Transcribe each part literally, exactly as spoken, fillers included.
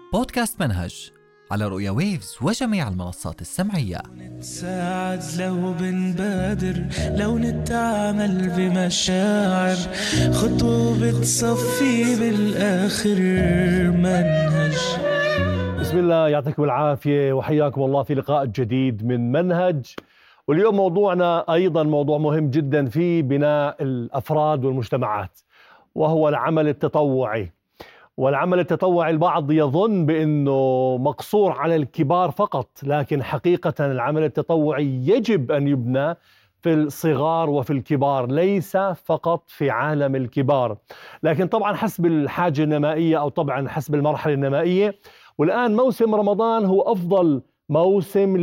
بودكاست منهج على رؤيا ويفز وجميع المنصات السمعية. نتساعد لو بنبادر، لو نتعامل بمشاعر، خطوة بتصفي بالآخر منهج. بسم الله، يعطيكم العافية وحياكم الله في لقاء جديد من منهج. واليوم موضوعنا أيضا موضوع مهم جدا في بناء الأفراد والمجتمعات، وهو العمل التطوعي. والعمل التطوعي البعض يظن بأنه مقصور على الكبار فقط، لكن حقيقة العمل التطوعي يجب أن يبنى في الصغار وفي الكبار، ليس فقط في عالم الكبار، لكن طبعا حسب الحاجة النمائية أو طبعا حسب المرحلة النمائية. والآن موسم رمضان هو أفضل موسم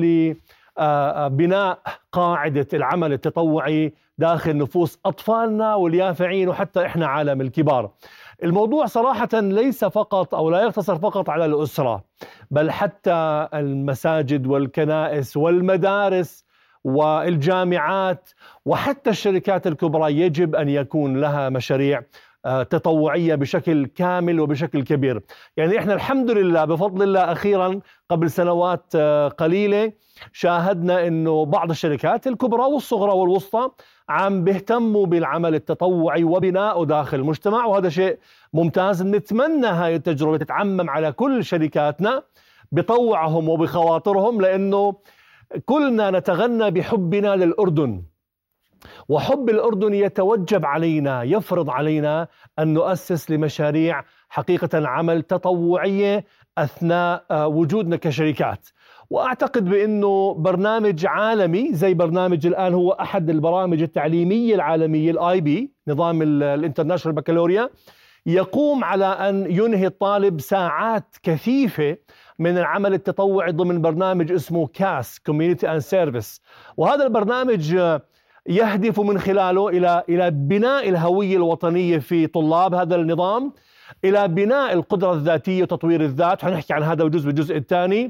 لبناء قاعدة العمل التطوعي داخل نفوس أطفالنا واليافعين وحتى إحنا عالم الكبار. الموضوع صراحة ليس فقط أو لا يقتصر فقط على الأسرة، بل حتى المساجد والكنائس والمدارس والجامعات وحتى الشركات الكبرى يجب أن يكون لها مشاريع تطوعية بشكل كامل وبشكل كبير. يعني إحنا الحمد لله بفضل الله أخيرا قبل سنوات قليلة شاهدنا أنه بعض الشركات الكبرى والصغرى والوسطى عم بيهتموا بالعمل التطوعي وبناءه داخل المجتمع، وهذا شيء ممتاز. نتمنى هاي التجربة تتعمم على كل شركاتنا بطوعهم وبخواطرهم، لأنه كلنا نتغنى بحبنا للأردن، وحب الأردن يتوجب علينا، يفرض علينا أن نؤسس لمشاريع حقيقة عمل تطوعية أثناء وجودنا كشركات. وأعتقد بأنه برنامج عالمي زي برنامج الآن هو أحد البرامج التعليمية العالمية الآي بي، نظام الانترناشونال بكالوريا، يقوم على أن ينهي الطالب ساعات كثيفة من العمل التطوعي ضمن برنامج اسمه كاس Community and Service. وهذا البرنامج يهدف من خلاله إلى إلى بناء الهوية الوطنية في طلاب هذا النظام، إلى بناء القدرة الذاتية وتطوير الذات، هنحكي عن هذا الجزء بالجزء الثاني.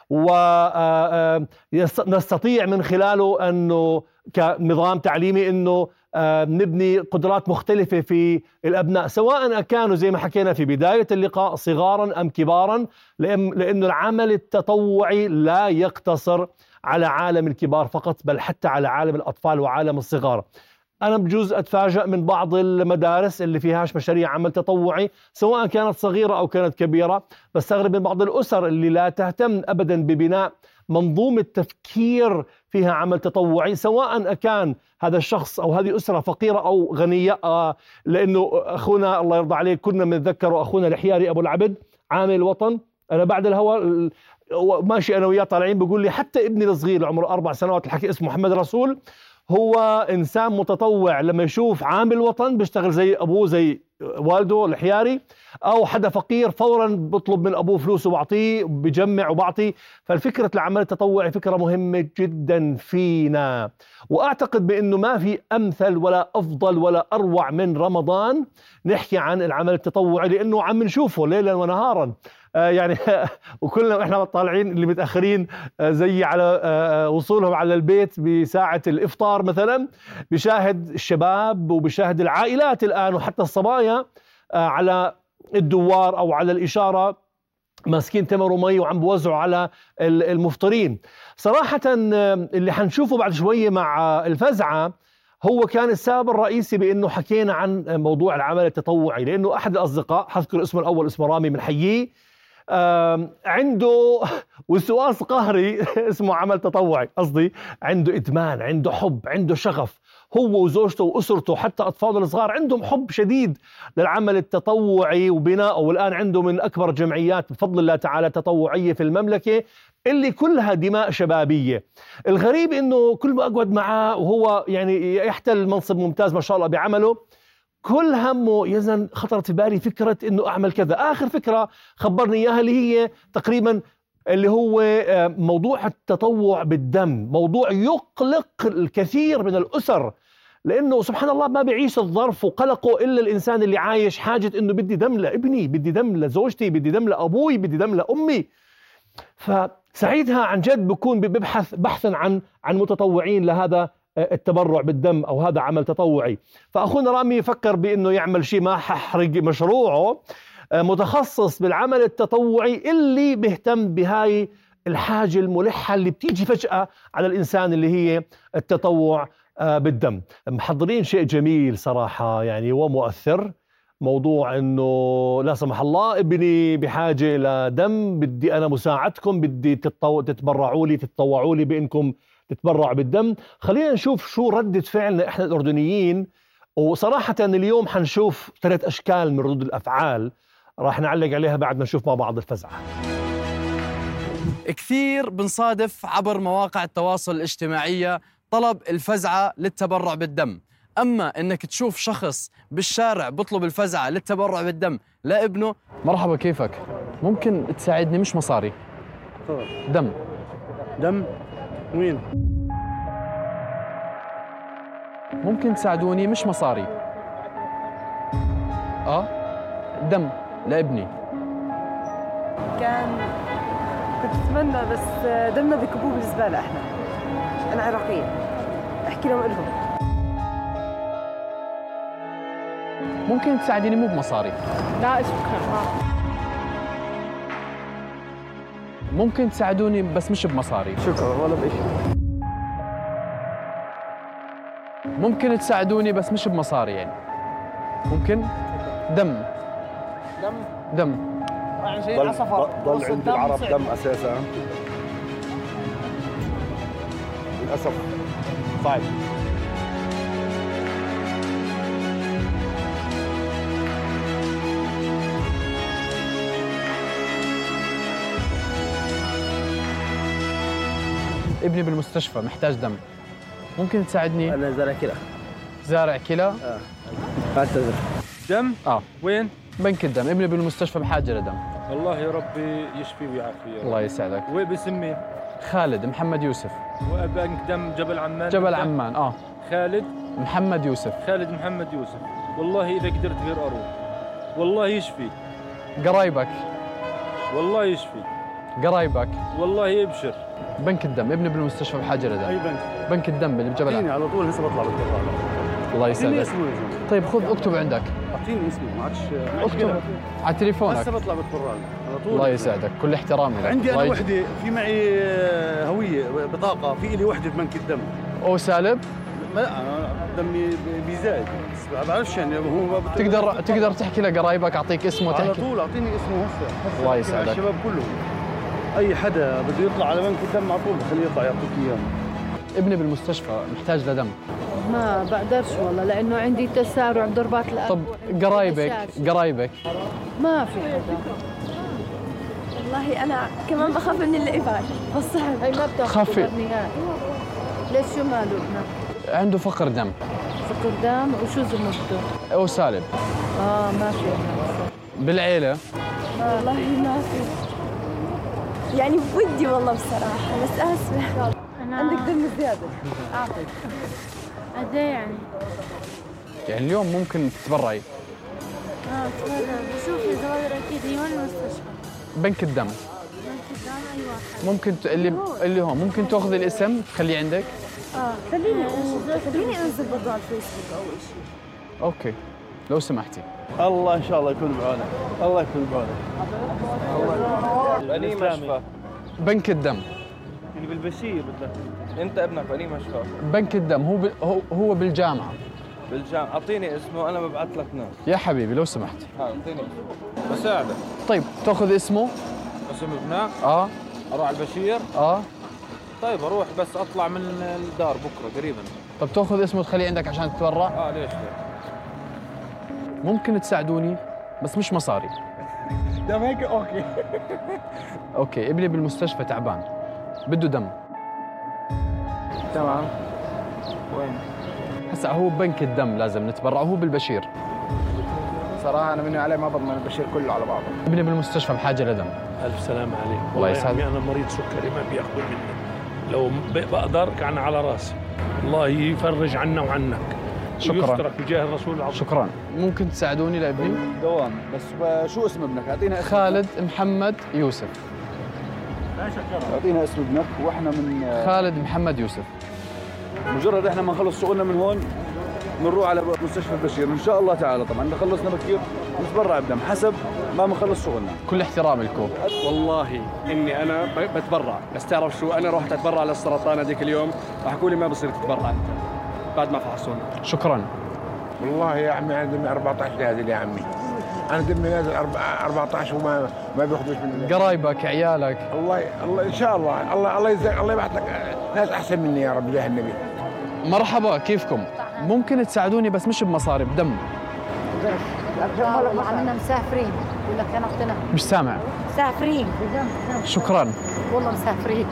ونستطيع من خلاله أنه كنظام تعليمي أنه نبني قدرات مختلفة في الأبناء، سواء كانوا زي ما حكينا في بداية اللقاء صغارا أم كبارا، لأنه العمل التطوعي لا يقتصر على عالم الكبار فقط، بل حتى على عالم الأطفال وعالم الصغار. أنا بجوز أتفاجأ من بعض المدارس اللي فيهاش مشاريع عمل تطوعي، سواء كانت صغيرة أو كانت كبيرة. بستغرب من بعض الأسر اللي لا تهتم أبدا ببناء منظومة تفكير فيها عمل تطوعي، سواء كان هذا الشخص أو هذه أسرة فقيرة أو غنية. آه لأنه أخونا الله يرضى عليه كنا بنتذكر أخونا الحياري أبو العبد عامل الوطن، أنا بعد الهواء ماشي أنا وياه طالعين بيقول لي حتى ابني الصغير عمره أربع سنوات الحكي اسمه محمد رسول هو إنسان متطوع، لما يشوف عامل وطن بيشتغل زي أبوه زي والده الحياري، أو حدا فقير فورا بطلب من أبوه فلوس وبعطيه، بجمع وبعطي. فالفكرة العمل التطوعي فكرة مهمة جدا فينا، وأعتقد بأنه ما في أمثل ولا أفضل ولا أروع من رمضان نحكي عن العمل التطوعي، لأنه عم نشوفه ليلا ونهارا. آه يعني وكلنا احنا طالعين اللي متأخرين آه زي على آه وصولهم على البيت بساعة الإفطار مثلا، بشاهد الشباب وبشاهد العائلات الآن وحتى الصبايا آه على الدوار أو على الإشارة ماسكين تمر ومي وعم بوزعوا على المفطرين. صراحة اللي حنشوفه بعد شوية مع الفزعة هو كان السبب الرئيسي بأنه حكينا عن موضوع العمل التطوعي، لأنه أحد الأصدقاء حذكر اسمه الأول اسمه رامي من حيي، عنده وسواس قهري اسمه عمل تطوعي، قصدي عنده إدمان، عنده حب، عنده شغف، هو وزوجته وأسرته حتى أطفاله الصغار عندهم حب شديد للعمل التطوعي وبناءه. والآن عنده من أكبر جمعيات بفضل الله تعالى تطوعية في المملكة اللي كلها دماء شبابية. الغريب إنه كل ما أقعد معاه وهو يعني يحتل منصب ممتاز ما شاء الله بعمله، كل همه يزن خطرت في بالي فكرة إنه أعمل كذا. آخر فكرة خبرني إياها اللي هي تقريبا اللي هو موضوع التطوع بالدم، موضوع يقلق الكثير من الأسر، لأنه سبحان الله ما بيعيش الظرف وقلقه إلا الإنسان اللي عايش حاجة إنه بدي دم لابني، بدي دم لزوجتي، بدي دم لأبوي، بدي دم لأمي. فساعتها عن جد بكون ببحث بحثا عن عن متطوعين لهذا التبرع بالدم أو هذا عمل تطوعي. فأخونا رامي فكر بأنه يعمل شيء، ما ححرق مشروعه، متخصص بالعمل التطوعي اللي بيهتم بهاي الحاجة الملحة اللي بتيجي فجأة على الإنسان اللي هي التطوع بالدم. محضرين شيء جميل صراحة يعني ومؤثر، موضوع انه لا سمح الله ابني بحاجة لدم، بدي انا مساعدتكم، بدي تتطو... تتبرعوا لي تتطوعوا لي بانكم تتبرعوا بالدم. خلينا نشوف شو ردة فعلنا احنا الاردنيين. وصراحة اليوم حنشوف ثلاث اشكال من ردود الافعال راح نعلق عليها بعد ما نشوف مع بعض الفزعة. كثير بنصادف عبر مواقع التواصل الاجتماعية طلب الفزعة للتبرع بالدم، أما إنك تشوف شخص بالشارع بطلب الفزعة للتبرع بالدم لابنه. مرحبا كيفك؟ ممكن تساعدني مش مصاري؟ تفضل. دم. دم؟ وين؟ ممكن تساعدوني مش مصاري؟ آه؟ دم لابني. كان كنت أتمنى بس دمنا بكبوه بالزبالة. إحنا أنا عراقية، أحكي لهم إلهم. ممكن تساعديني مو بمصاري؟ لا شكرا. ممكن تساعدوني بس مش بمصاري؟ شكرا ولا بإشي. ممكن تساعدوني بس مش بمصاري يعني؟ ممكن؟ دم. دم؟ دم. ضل, ضل عند العرب دم أساساً. للأسف صعب. ابني بالمستشفى محتاج دم، ممكن تساعدني؟ أنا زارع كلى. زارع كلى؟ آه. بعتذر. دم؟ آه. وين؟ بنك الدم، ابني بالمستشفى بحاجة لدم. الله يا ربي يشفيه ويعافيه. الله يسعدك. وين بسمي؟ خالد محمد يوسف. وبنك دم جبل عمان. جبل عمان اه. خالد محمد يوسف. خالد محمد يوسف. والله إذا قدرت غير أروح. والله يشفي. قرايبك. والله يشفي. قرايبك. والله يبشر. بنك الدم، ابني بالمستشفى بحاجة لدم. أي بنك؟ بنك الدم اللي بجبل عمان. على طول هسه بطلع بالدرة. الله يسعدك. طيب خذ اكتب عندك. اعطيني اسمي ما عادش اكتب على تليفونك. هسه بطلع بالقران على طول. الله يسعدك، كل احترامي لك. عندي انا وحده في معي هويه بطاقه في لي وحده ببنك الدم. او سالب؟ لا انا دمي بيزايد بس ما بعرفش يعني هو تقدر تقدر تحكي لقرايبك اعطيك اسمه وتحكي على طول. اعطيني اسمه هسه. الله يسعدك. الشباب كلهم اي حدا بده يطلع على بنك الدم على طول بخليه يطلع يعطيك اياه. ابني بالمستشفى محتاج لدم. ما بقدرش والله لانه عندي تسارع ضربات القلب. طب قرايبك قرايبك ما في حدا. والله انا كمان بخاف من الابر بس صعب. هي ما بتاخذ خفي. نهائي. ليش شو ماله ابنك؟ عنده فقر دم. فقر دم وشو زمرته؟ او سالب. اه ما في هنا. بالعيله؟ والله ما في يعني بدي والله بصراحه بس اسفه. عندك دم زياده. اعطيك. قد ايه يعني؟ يعني اليوم ممكن تتبرعي. اه تفضل بشوف الزواج اكيد هي وين المستشفى؟ بنك الدم. بنك الدم اي واحد. ممكن ت... اللي اللي هون ممكن تاخذ الاسم تخليه عندك؟ اه خليني خليني انزل برضه على الفيسبوك اول شيء. اوكي لو سمحتي. الله ان شاء الله يكون بعونك. الله يكون بعونك. بأني مشفى؟ بنك الدم. يعني بالبشير بدك انت ابنك بأني مشفى؟ بنك الدم هو ب... هو هو بالجامعه. بالجامعة. اعطيني اسمه انا ببعث لك ناس. يا حبيبي لو سمحت. ها اعطيني اسمه بساعدك. طيب تاخذ اسمه؟ اسم ابنك؟ اه اروح على البشير؟ اه. طيب اروح بس اطلع من الدار بكره قريبا. طب تاخذ اسمه تخليه عندك عشان تتبرع؟ اه ليش لا؟ ممكن تساعدوني بس مش مصاري. دم هيك اوكي. اوكي ابني بالمستشفى تعبان بده دم. تمام. وين؟ هسا هو بنك الدم لازم نتبرع وهو بالبشير. صراحه انا مني عليه ما بضمن البشير كله على بعضه. ابني بالمستشفى بحاجه لدم. ألف سلامة عليك. الله يسعدك. يعني أنا مريض سكري ما بياخذوا مني. لو بقدر كان على راسي. الله يفرج عنا وعنك. شكرا. ويسترك بجاه الرسول العظيم. شكرا. ممكن تساعدوني لابني؟ دوام بس شو اسم ابنك؟ اعطينا اسم. خالد محمد يوسف. اعطينا اسم ابنك واحنا من خالد محمد يوسف. مجرد احنا ما نخلص شغلنا من هون بنروح على مستشفى البشير ان شاء الله تعالى. طبعا اذا خلصنا بكير نتبرع بدم حسب ما بنخلص شغلنا. كل احترام لكم. والله اني انا بتبرع، بس تعرف شو، انا رحت اتبرع للسرطان هذيك اليوم وحكوا لي ما بصير تتبرع انت بعد ما فحصونا. شكرا. والله يا عمي انا دمي أربعة عشر نازل يا عمي، انا دمي نازل أربعة عشر وما ما بياخذوش مني. قرايبك عيالك الله الله ان شاء الله الله الله يجزاك، الله يبعث لك ناس احسن مني يا رب جاه النبي. مرحبا، كيفكم؟ ممكن تساعدوني بس مش بمصاري، بدم. والله عملنا مسافرين ولا كان اعطينا مش سامع. مسافرين. شكرا. والله مسافرين.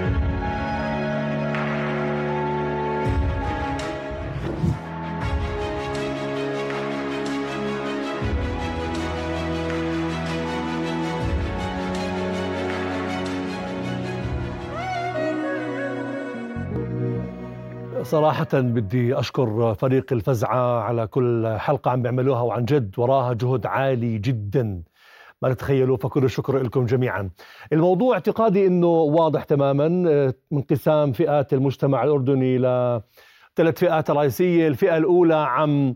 صراحة بدي أشكر فريق الفزعة على كل حلقة عم بيعملوها، وعن جد وراها جهد عالي جدا ما تتخيلوا، فكل الشكر لكم جميعا. الموضوع اعتقادي أنه واضح تماما، انقسام فئات المجتمع الأردني لثلاث فئات رئيسية. الفئة الأولى عم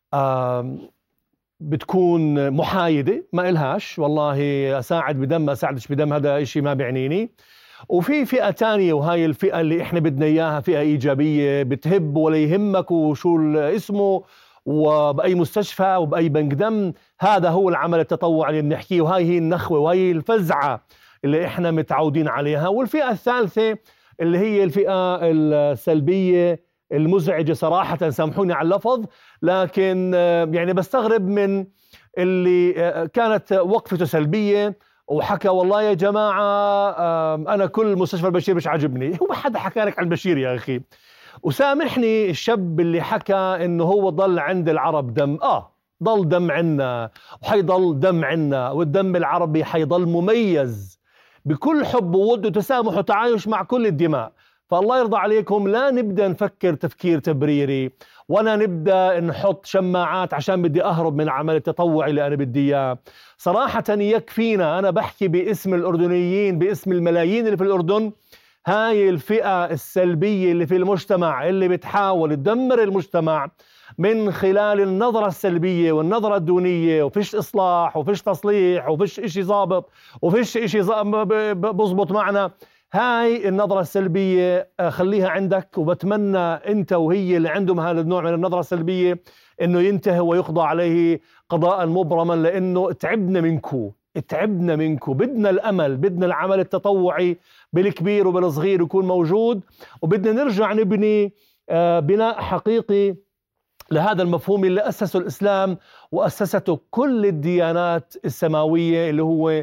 بتكون محايدة، ما إلهاش والله أساعد بدم ما أساعدش بدم، هذا إشي ما بيعنيني. وفي فئة تانية، وهاي الفئة اللي احنا بدنا اياها، فئة ايجابية بتهب ولا يهمك وشو اسمه وبأي مستشفى وبأي بنك دم. هذا هو العمل التطوعي اللي بنحكيه، وهاي هي النخوة وهي الفزعة اللي احنا متعودين عليها. والفئة الثالثة اللي هي الفئة السلبية المزعجة صراحة، سامحوني على اللفظ، لكن يعني بستغرب من اللي كانت وقفته سلبية وحكى والله يا جماعة أنا كل مستشفى البشير مش عاجبني. هو حدا حكى لك عن البشير يا أخي؟ وسامحني الشاب اللي حكى إنه هو ضل عند العرب دم، آه ضل دم عنا وحيضل دم عنا، والدم العربي حيضل مميز بكل حب وود وتسامح وتعايش مع كل الدماء. فالله يرضى عليكم لا نبدأ نفكر تفكير تبريري، ولا نبدأ نحط شماعات عشان بدي أهرب من العمل التطوعي اللي أنا بدي إياه. صراحة يكفينا، أنا بحكي باسم الأردنيين، باسم الملايين اللي في الأردن، هاي الفئة السلبية اللي في المجتمع اللي بتحاول تدمر المجتمع من خلال النظرة السلبية والنظرة الدونية، وفيش إصلاح وفيش تصليح وفيش إشي ضابط وفيش إشي بضبط معنا. هاي النظرة السلبية خليها عندك، وبتمنى أنت وهي اللي عندهم هذا النوع من النظرة السلبية إنه ينتهي ويقضى عليه قضاء مبرما، لأنه تعبنا منكو تعبنا منكو. بدنا الأمل، بدنا العمل التطوعي بالكبير وبالصغير يكون موجود، وبدنا نرجع نبني بناء حقيقي لهذا المفهوم اللي أسسه الإسلام وأسسته كل الديانات السماوية، اللي هو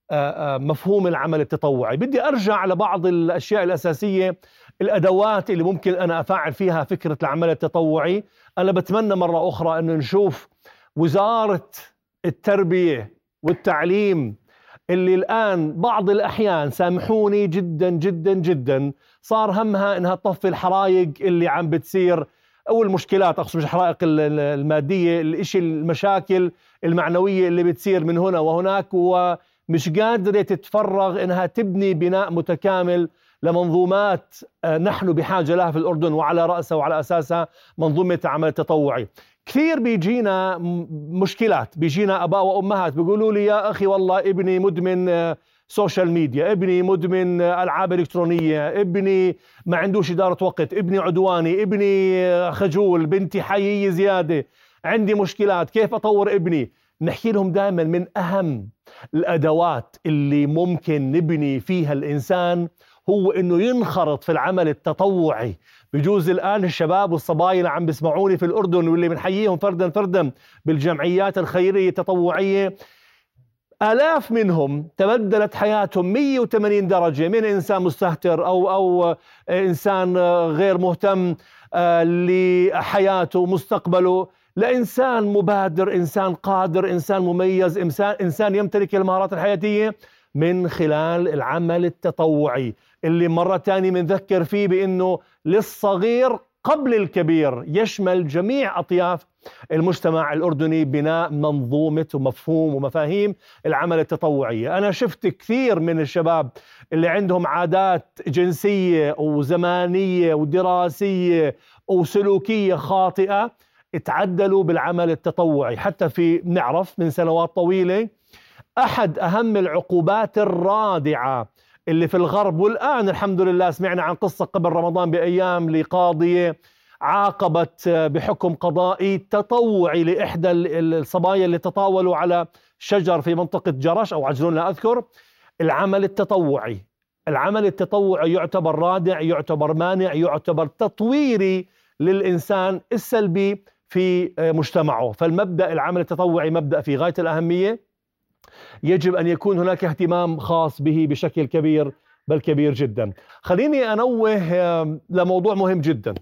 مفهوم العمل التطوعي. بدي أرجع لبعض الأشياء الأساسية، الأدوات اللي ممكن أنا أفعل فيها فكرة العمل التطوعي. أنا بتمنى مرة أخرى أن نشوف وزارة التربية والتعليم اللي الآن بعض الأحيان، سامحوني جدا جدا جدا، صار همها أنها تطفي الحرائق اللي عم بتصير، أو المشكلات، أقصد مش الحرائق المادية، الإشي المشاكل المعنوية اللي بتصير من هنا وهناك، ومش قادرة تتفرغ إنها تبني بناء متكامل لمنظومات نحن بحاجة لها في الأردن، وعلى رأسها وعلى أساسها منظومة العمل التطوعي. كثير بيجينا مشكلات، بيجينا أباء وأمهات بيقولوا لي يا أخي والله ابني مدمن سوشيال ميديا، ابني مدمن ألعاب إلكترونية، ابني ما عندوش إدارة وقت، ابني عدواني، ابني خجول، بنتي حيية زيادة، عندي مشكلات، كيف أطور ابني؟ نحكي لهم دائما من أهم الأدوات اللي ممكن نبني فيها الإنسان هو إنه ينخرط في العمل التطوعي. بجوز الآن الشباب والصبايا اللي عم بيسمعوني في الأردن واللي بنحييهم فردا فردا بالجمعيات الخيرية التطوعية، آلاف منهم تبدلت حياتهم مية وثمانين درجة، من إنسان مستهتر أو أو إنسان غير مهتم لحياته ومستقبله، لإنسان مبادر، إنسان قادر، إنسان مميز، إنسان إنسان يمتلك المهارات الحياتية من خلال العمل التطوعي اللي مرة تانية بنذكر فيه بأنه للصغير قبل الكبير، يشمل جميع أطياف المجتمع الأردني بناء منظومة ومفهوم ومفاهيم العمل التطوعي. أنا شفت كثير من الشباب اللي عندهم عادات جنسية وزمانية ودراسية وسلوكية خاطئة اتعدلوا بالعمل التطوعي. حتى في نعرف من سنوات طويلة أحد أهم العقوبات الرادعة اللي في الغرب، والآن الحمد لله سمعنا عن قصة قبل رمضان بأيام لقاضية عاقبت بحكم قضائي تطوعي لإحدى الصبايا اللي تطاولوا على شجر في منطقة جرش أو عجلون لا أذكر. العمل التطوعي العمل التطوعي يعتبر رادع، يعتبر مانع، يعتبر تطويري للإنسان السلبي في مجتمعه. فالمبدأ العمل التطوعي مبدأ في غاية الأهمية، يجب أن يكون هناك اهتمام خاص به بشكل كبير، بل كبير جدا. خليني أنوه لموضوع مهم جدا.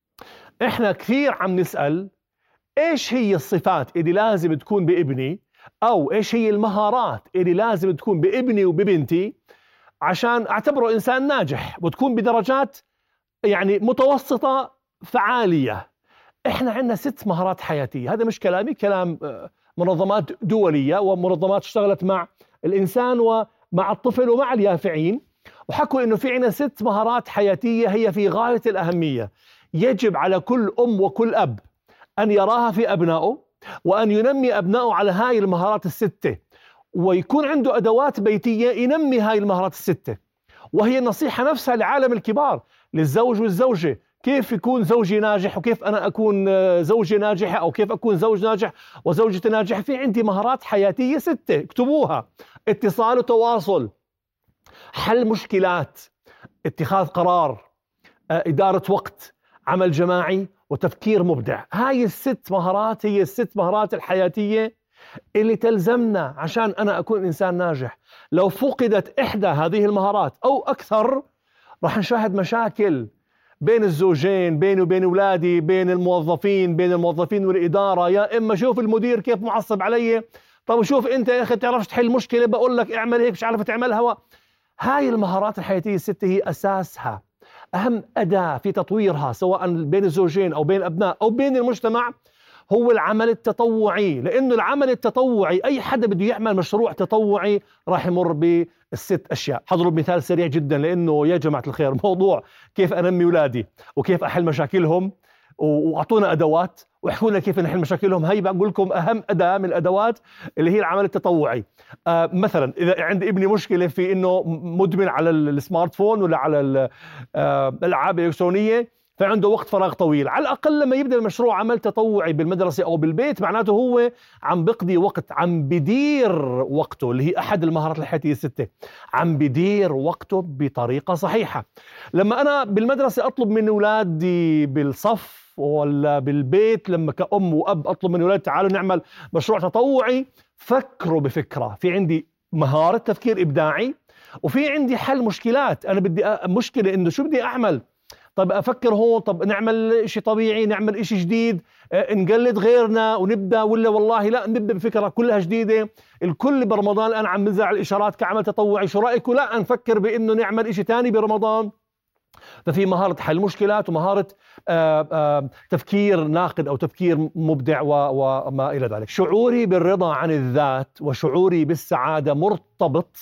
إحنا كثير عم نسأل إيش هي الصفات اللي لازم تكون بابني، أو إيش هي المهارات اللي لازم تكون بابني وببنتي عشان أعتبره إنسان ناجح وتكون بدرجات يعني متوسطة فعالية. إحنا عندنا ست مهارات حياتية. هذا مش كلامي، كلام منظمات دولية ومنظمات اشتغلت مع الإنسان ومع الطفل ومع اليافعين، وحكوا إنه في عندنا ست مهارات حياتية هي في غاية الأهمية، يجب على كل أم وكل أب أن يراها في أبنائه وأن ينمي أبنائه على هاي المهارات الستة، ويكون عنده أدوات بيتية ينمي هاي المهارات الستة. وهي النصيحة نفسها لعالم الكبار، للزوج والزوجة، كيف يكون زوجي ناجح وكيف أنا أكون زوجي ناجحة، أو كيف أكون زوج ناجح وزوجتي ناجحة. في عندي مهارات حياتية ستة، اكتبوها: اتصال وتواصل، حل مشكلات، اتخاذ قرار، إدارة وقت، عمل جماعي، وتفكير مبدع. هاي الست مهارات هي الست مهارات الحياتية اللي تلزمنا عشان أنا أكون إنسان ناجح. لو فقدت إحدى هذه المهارات أو أكثر راح نشاهد مشاكل بين الزوجين، بيني وبين أولادي، بين الموظفين، بين الموظفين والإدارة. يا إما شوف المدير كيف معصب علي، طب شوف أنت يا أخي تعرفش تحل مشكلة، بقول لك اعمل هيك مش عارف تعملها. هاي المهارات الحياتية الستة هي أساسها، أهم أداة في تطويرها سواء بين الزوجين أو بين الأبناء أو بين المجتمع هو العمل التطوعي. لأنه العمل التطوعي أي حدا بده يعمل مشروع تطوعي راح يمر بالست أشياء. حضرب مثال سريع جدا، لأنه يا جماعة الخير موضوع كيف أنمي أولادي وكيف أحل مشاكلهم، وأعطونا أدوات واحكوا لنا كيف نحل مشاكلهم. هي بقول لكم أهم أداة من الأدوات اللي هي العمل التطوعي. آه مثلا إذا عند ابني مشكلة في إنه مدمن على السمارت فون ولا على الألعاب الإلكترونية، فعنده وقت فراغ طويل، على الأقل لما يبدأ مشروع عمل تطوعي بالمدرسة أو بالبيت معناته هو عم بقضي وقت، عم بدير وقته، اللي هي أحد المهارات الحياتية الستة، عم بدير وقته بطريقة صحيحة. لما أنا بالمدرسة أطلب من أولادي بالصف ولا بالبيت، لما كأم وأب أطلب من أولادي تعالوا نعمل مشروع تطوعي، فكروا بفكرة. في عندي مهارة تفكير إبداعي وفي عندي حل مشكلات. أنا بدي مشكلة إنه شو بدي أعمل، طب أفكر هون، طب نعمل إشي طبيعي، نعمل إشي جديد، نقلد غيرنا ونبدأ، ولا والله لا نبدأ بفكرة كلها جديدة. الكل برمضان الآن عم بنزع الإشارات كعمل تطوعي، شو رأيكم لا نفكر بإنه نعمل إشي تاني برمضان؟ ففي مهارة حل مشكلات ومهارة آآ آآ تفكير ناقد أو تفكير مبدع وما إلى ذلك. شعوري بالرضا عن الذات وشعوري بالسعادة مرتبط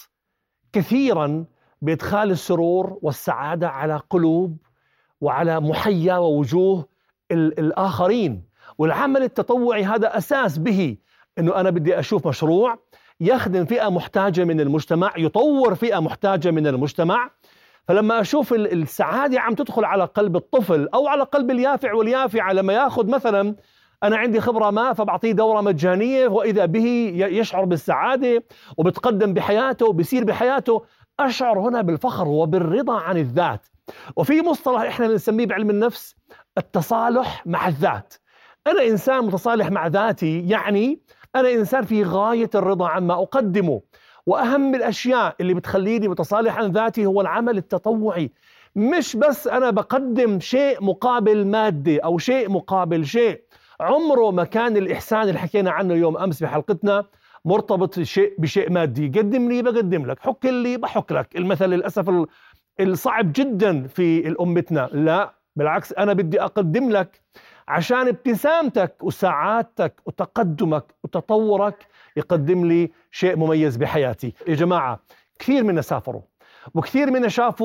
كثيرا بإدخال السرور والسعادة على قلوب وعلى محيا ووجوه الآخرين. والعمل التطوعي هذا أساس به أنه أنا بدي أشوف مشروع يخدم فئة محتاجة من المجتمع، يطور فئة محتاجة من المجتمع. فلما أشوف السعادة عم تدخل على قلب الطفل أو على قلب اليافع واليافعة، لما ياخذ مثلا أنا عندي خبرة ما فبعطيه دورة مجانية وإذا به يشعر بالسعادة وبتقدم بحياته وبيصير بحياته، أشعر هنا بالفخر وبالرضا عن الذات. وفي مصطلح إحنا بنسميه بعلم النفس التصالح مع الذات. أنا إنسان متصالح مع ذاتي، يعني أنا إنسان في غاية الرضا عما أقدمه. وأهم الأشياء اللي بتخليني متصالح عن ذاتي هو العمل التطوعي. مش بس أنا بقدم شيء مقابل مادي أو شيء مقابل شيء. عمره ما كان الإحسان اللي حكينا عنه يوم أمس بحلقتنا مرتبط شيء بشيء مادي. قدم لي بقدم لك، حك لي بحك لك، المثل للأسف الصعب جدا في أمتنا. لا بالعكس، أنا بدي أقدم لك عشان ابتسامتك وسعادتك وتقدمك وتطورك يقدم لي شيء مميز بحياتي. يا جماعة كثير منا سافروا وكثير منا شافوا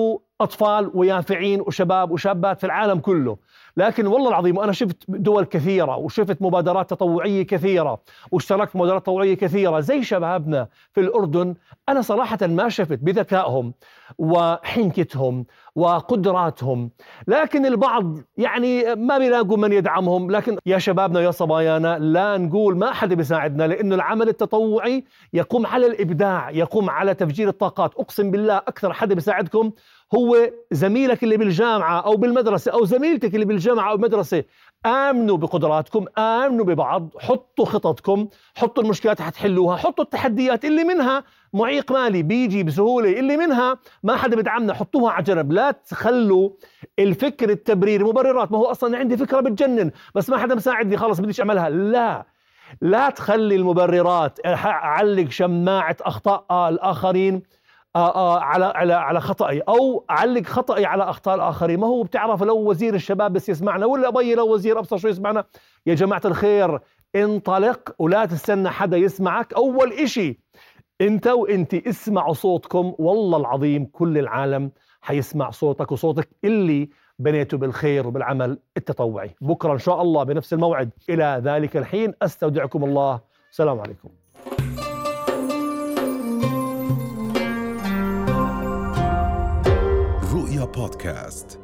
أطفال ويافعين وشباب وشابات في العالم كله. لكن والله العظيم وأنا شفت دول كثيرة وشفت مبادرات تطوعية كثيرة واشتركت في مبادرات تطوعية كثيرة زي شبابنا في الأردن، أنا صراحة ما شفت بذكائهم وحنكتهم وقدراتهم، لكن البعض يعني ما بيلاقوا من يدعمهم. لكن يا شبابنا يا صبايانا لا نقول ما حدا بيساعدنا، لأنه العمل التطوعي يقوم على الإبداع، يقوم على تفجير الطاقات. أقسم بالله أكثر حدا بيساعدكم هو زميلك اللي بالجامعة أو بالمدرسة أو زميلتك اللي بالجامعة أو المدرسة. آمنوا بقدراتكم، آمنوا ببعض، حطوا خططكم، حطوا المشكلات حتحلوها، حطوا التحديات اللي منها معيق مالي بيجي بسهولة، اللي منها ما حدا بدعمنا حطوها على جنب. لا تخلوا الفكر التبرير مبررات، ما هو أصلا عندي فكرة بتجنن بس ما حدا مساعدني خلاص بديش أعملها. لا لا تخلي المبررات أعلق شماعة أخطاء الآخرين آه آه على على على خطأي، أو أعلق خطأي على أخطاء الآخرين. ما هو بتعرف لو وزير الشباب بس يسمعنا، ولا أبي لو وزير أبصر شو يسمعنا. يا جماعة الخير انطلق ولا تستنى حدا يسمعك. أول إشي أنت وأنت اسمعوا صوتكم، والله العظيم كل العالم حيسمع صوتك وصوتك اللي بنيته بالخير وبالعمل التطوعي. بكرة إن شاء الله بنفس الموعد، إلى ذلك الحين أستودعكم الله، السلام عليكم. رؤيا بودكاست.